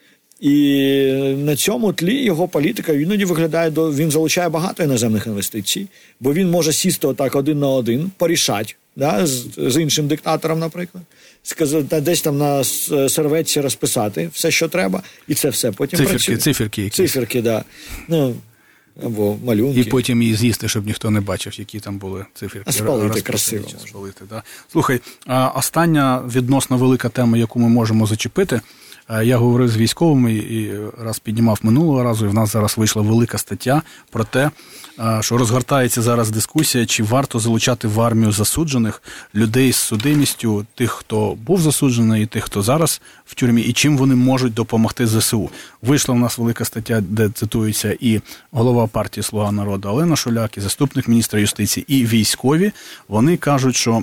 І на цьому тлі його політика іноді виглядає, він залучає багато іноземних інвестицій, бо він може сісти отак один на один, порішати, да, з іншим диктатором, наприклад, десь там на серветці розписати все, що треба, і це все потім працює. Циферки, да. Ну, або малюнки. І потім її з'їсти, щоб ніхто не бачив, які там були циферки. А спалити красиво. Спалити, да. Слухай, остання відносно велика тема, яку ми можемо зачепити. Я говорив з військовими і раз піднімав минулого разу, і в нас зараз вийшла велика стаття про те, що розгортається зараз дискусія, чи варто залучати в армію засуджених людей з судимістю, тих, хто був засуджений, і тих, хто зараз в тюрмі, і чим вони можуть допомогти ЗСУ. Вийшла в нас велика стаття, де цитується і голова партії «Слуга народу» Олена Шуляк, і заступник міністра юстиції, і військові. Вони кажуть, що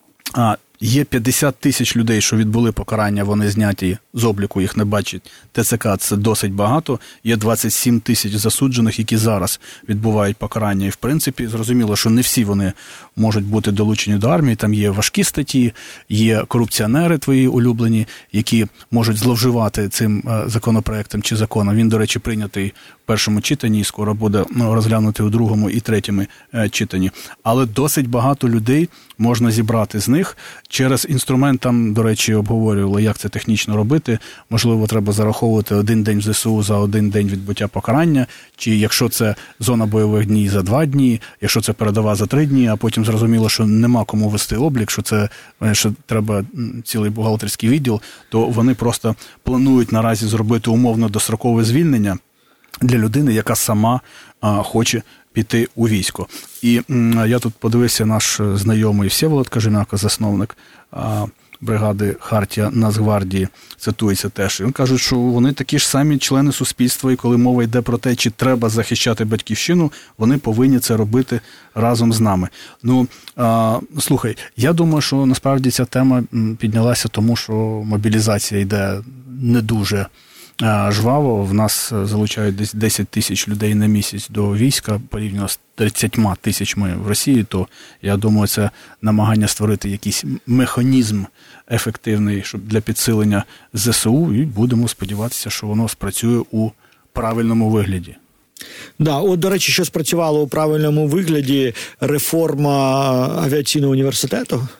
є 50 тисяч людей, що відбули покарання, вони зняті з обліку, їх не бачить ТЦК, це досить багато. Є 27 тисяч засуджених, які зараз відбувають покарання. І, в принципі, зрозуміло, що не всі вони можуть бути долучені до армії. Там є важкі статті, є корупціонери твої улюблені, які можуть зловживати цим законопроектом чи законом. Він, до речі, прийнятий в першому читанні і скоро буде розглянутий у другому і третьому читанні. Але досить багато людей можна зібрати з них. Через інструмент там, до речі, обговорювали, як це технічно робити. Можливо, треба зараховувати один день в ЗСУ за один день відбуття покарання, чи якщо це зона бойових дій за 2 дні, якщо це передова за 3 дні, а потім зрозуміло, що нема кому вести облік, що треба цілий бухгалтерський відділ, то вони просто планують наразі зробити умовно дострокове звільнення для людини, яка сама хоче піти у військо. І я тут подивився, наш знайомий Всеволод Кажем'яка, засновник бригади «Хартія Нацгвардії», цитується теж. Він каже, що вони такі ж самі члени суспільства, і коли мова йде про те, чи треба захищати батьківщину, вони повинні це робити разом з нами. Ну, слухай, я думаю, що насправді ця тема піднялася тому, що мобілізація йде не дуже жваво. В нас залучають десь 10 тисяч людей на місяць до війська, порівняно з 30 тисячами в Росії, то, я думаю, це намагання створити якийсь механізм ефективний для підсилення ЗСУ, і будемо сподіватися, що воно спрацює у правильному вигляді. Да, от, до речі, що спрацювало у правильному вигляді, реформа авіаційного університету.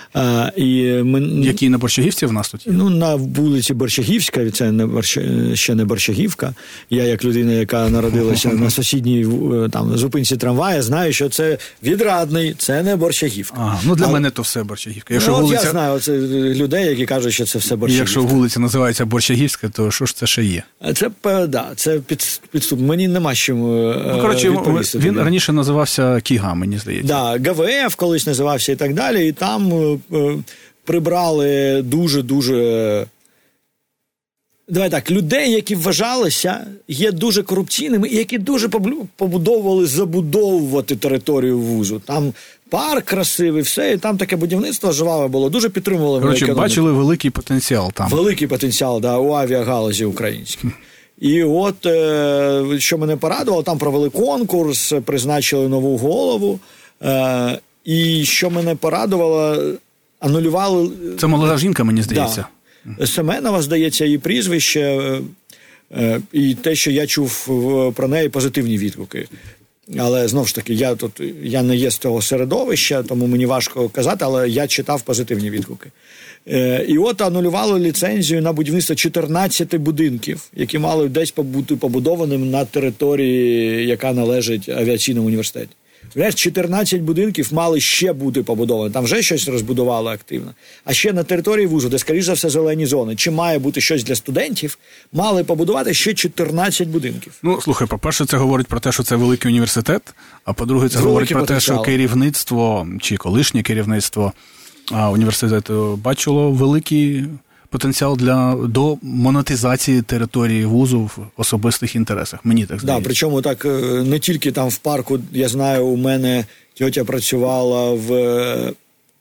Які на Борщагівці в нас тут є? Ну, на вулиці Борщагівська, це ще не Борщагівка. Я, як людина, яка народилася на сусідній зупинці трамвая, знаю, що це Відрадний, це не Борщагівка. Ага, ну для мене то все Борщагівка. Я знаю це людей, які кажуть, що це все Борщагівка. Якщо вулиця називається Борщагівська, то що ж це ще є? Це підступ. Мені нема з чим відповісти. Він раніше називався Кіга, мені здається. ГВФ колись називався і так далі, і там прибрали дуже-дуже... Давай так, людей, які вважалися, є дуже корупційними і які дуже побудовували забудовувати територію вузу. Там парк красивий, все, і там таке будівництво жваве було, дуже підтримували. Коротше, бачили великий потенціал там. Великий потенціал, у авіагалузі українській. І от, що мене порадувало, там провели конкурс, призначили нову голову, і що мене порадувало, анулювали... Це молода жінка, мені здається. Да. Семенова, здається, її прізвище, і те, що я чув про неї, позитивні відгуки. Але, знову ж таки, я не є з того середовища, тому мені важко казати, але я читав позитивні відгуки. І от анулювали ліцензію на будівництво 14 будинків, які мали десь бути побудованими на території, яка належить авіаційному університеті. 14 будинків мали ще бути побудовані. Там вже щось розбудували активно. А ще на території вузу, де, скоріш за все, зелені зони, чи має бути щось для студентів, мали побудувати ще 14 будинків. Ну, слухай, по-перше, це говорить про те, що це великий університет, а по-друге, це говорить про те, що керівництво, чи колишнє керівництво університету бачило великий потенціал до монетизації території вузу в особистих інтересах. Мені так здається. Да, причому так не тільки там в парку, я знаю, у мене тьотя працювала в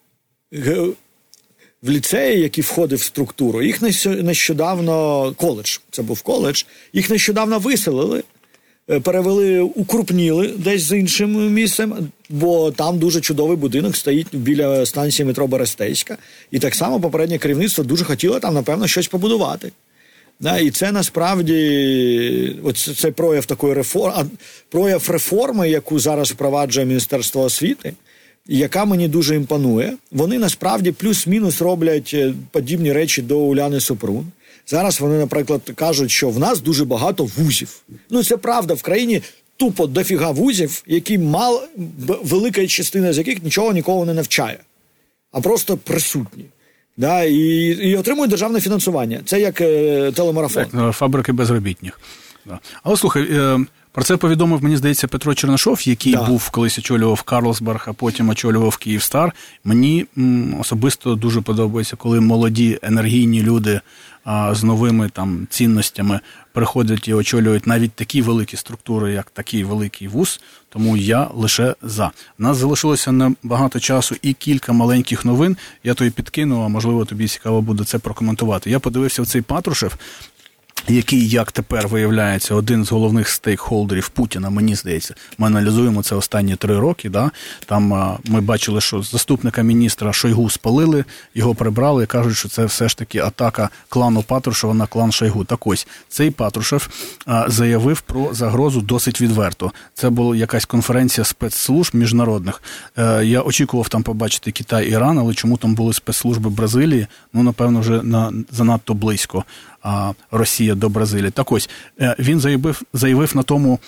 ліцеї, який входив в структуру. Їх нещодавно, це був коледж, їх нещодавно виселили, перевели, укрупніли десь з іншим місцем, бо там дуже чудовий будинок стоїть біля станції метро Берестейська. І так само попереднє керівництво дуже хотіло там, напевно, щось побудувати. І це насправді це прояв такої прояв реформи, яку зараз впроваджує Міністерство освіти, яка мені дуже імпонує. Вони насправді плюс-мінус роблять подібні речі до Уляни Супрун. Зараз вони, наприклад, кажуть, що в нас дуже багато вузів. Ну, це правда, в країні тупо дофіга вузів, які велика частина з яких нікого не навчає, а просто присутні. Да, і отримують державне фінансування. Це як телемарафон. Так, фабрики безробітних. Да. Але, слухай, про це повідомив, мені здається, Петро Чернишов, який був колись очолював Карлсберг, а потім очолював Київстар. Мені особисто дуже подобається, коли молоді, енергійні люди з новими там цінностями приходять і очолюють навіть такі великі структури, як такий великий вуз. Тому я лише за. У нас залишилося небагато часу і кілька маленьких новин. Я тобі підкину, а можливо тобі цікаво буде це прокоментувати. Я подивився в цей Патрушев, який, як тепер виявляється, один з головних стейкхолдерів Путіна, мені здається. Ми аналізуємо це останні 3 роки. Да? Там ми бачили, що заступника міністра Шойгу спалили, його прибрали і кажуть, що це все ж таки атака клану Патрушева на клан Шойгу. Так ось, цей Патрушев заявив про загрозу досить відверто. Це була якась конференція спецслужб міжнародних. Я очікував там побачити Китай, Іран, але чому там були спецслужби Бразилії? Ну, напевно, вже занадто близько Росія до Бразилії. Так ось, він заявив на тому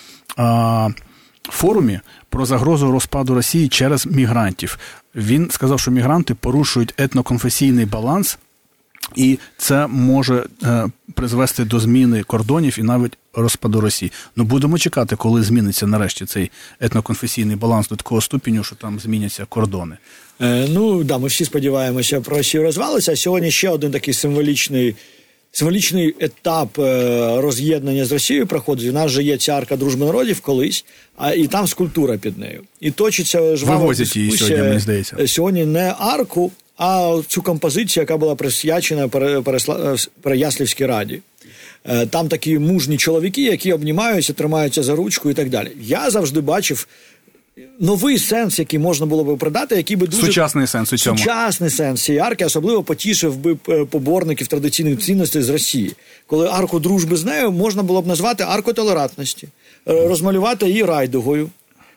форумі про загрозу розпаду Росії через мігрантів. Він сказав, що мігранти порушують етноконфесійний баланс, і це може призвести до зміни кордонів і навіть розпаду Росії. Ну, будемо чекати, коли зміниться нарешті цей етноконфесійний баланс до такого ступеню, що там зміняться кордони. Ми всі сподіваємося, про Росію розвалиться. А сьогодні ще один такий символічний етап роз'єднання з Росією проходить. У нас же є ця арка дружби народів колись, і там скульптура під нею. І точиться жвава дискусія. Сьогодні, мені здається. Сьогодні не арку, а цю композицію, яка була присвячена Переяславській раді. Там такі мужні чоловіки, які обнімаються, тримаються за ручку і так далі. Я завжди бачив новий сенс, який можна було би придати, який би дуже... Сучасний сенс у цьому. Сучасний сенс цієї арки особливо потішив би поборників традиційних цінностей з Росії. Коли арку дружби з нею можна було б назвати аркою толерантності, розмалювати її райдугою.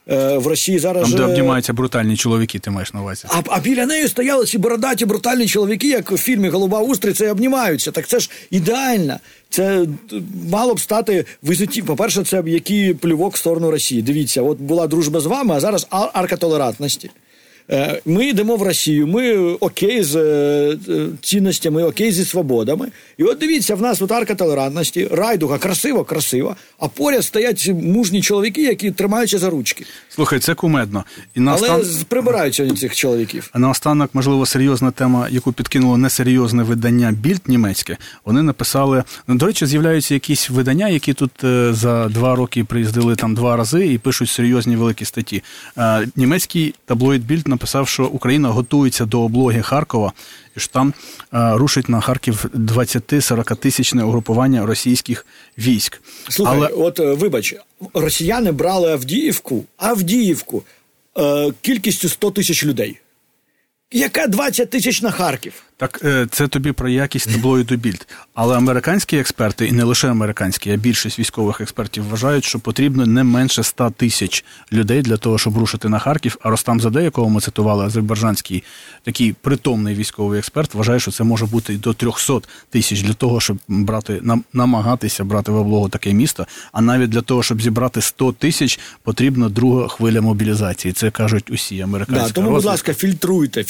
В Росії зараз... Там, де обнімаються брутальні чоловіки, ти маєш на увазі. А біля неї стояли ці бородаті брутальні чоловіки, як у фільмі «Голуба Устриця», і обнімаються. Так це ж ідеально. Це мало б стати визитів. По-перше, це який плювок в сторону Росії. Дивіться, от була дружба з вами, а зараз арка толерантності. Ми йдемо в Росію, ми окей з цінностями, окей зі свободами. І от дивіться, в нас тут арка толерантності, райдуга, красиво, а поряд стоять мужні чоловіки, які тримаються за ручки. Слухай, це кумедно. Але прибирають сьогодні цих чоловіків. А наостанок, можливо, серйозна тема, яку підкинуло несерйозне видання «Більд» німецьке. Вони написали... До речі, з'являються якісь видання, які тут за 2 роки приїздили там 2 рази і пишуть серйозні великі статті. Німецький таблоїд «Більд» написав, що Україна готується до облоги Харкова, і що там рушить на Харків 20-40 тисячне угрупування російських військ. Слухай, от вибач, росіяни брали Авдіївку кількістю 100 тисяч людей. Яка 20 тисяч на Харків? Так, це тобі про якість таблоїду «Більд». Але американські експерти, і не лише американські, а більшість військових експертів вважають, що потрібно не менше 100 тисяч людей для того, щоб рушити на Харків. А Ростам Заде, якого ми цитували, азербайджанський такий притомний військовий експерт, вважає, що це може бути і до 300 тисяч для того, щоб намагатися брати в облогу таке місто. А навіть для того, щоб зібрати 100 тисяч, потрібна друга хвиля мобілізації. Це кажуть усі американські тому, будь ласка, фільтруйте.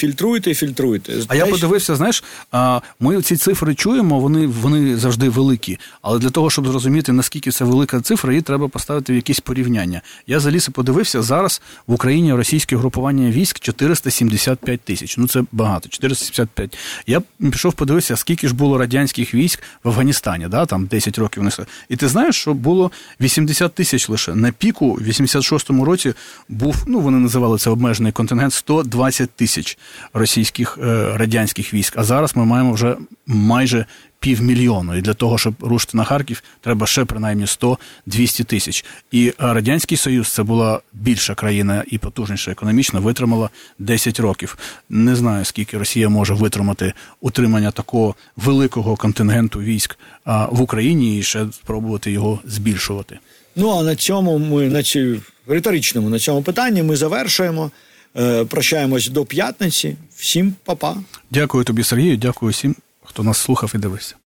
А я подивився, знаєш, ми ці цифри чуємо, вони завжди великі, але для того, щоб зрозуміти, наскільки це велика цифра, її треба поставити в якісь порівняння. Я заліз і подивився, зараз в Україні російське групування військ 475 тисяч. Ну, це багато, 475. Я пішов подивився, скільки ж було радянських військ в Афганістані, там 10 років несли. І ти знаєш, що було 80 тисяч лише. На піку в 86-му році був, вони називали це обмежений контингент, 120 тисяч російських радянських військ. А зараз ми маємо вже майже 500 000. І для того, щоб рушити на Харків, треба ще принаймні 100-200 тисяч. І Радянський Союз, це була більша країна і потужніша економічно, витримала 10 років. Не знаю, скільки Росія може витримати утримання такого великого контингенту військ в Україні і ще спробувати його збільшувати. А на цьому на цьому питанні ми завершуємо. Прощаємось до п'ятниці. Всім па-па. Дякую тобі, Сергію, дякую всім, хто нас слухав і дивився.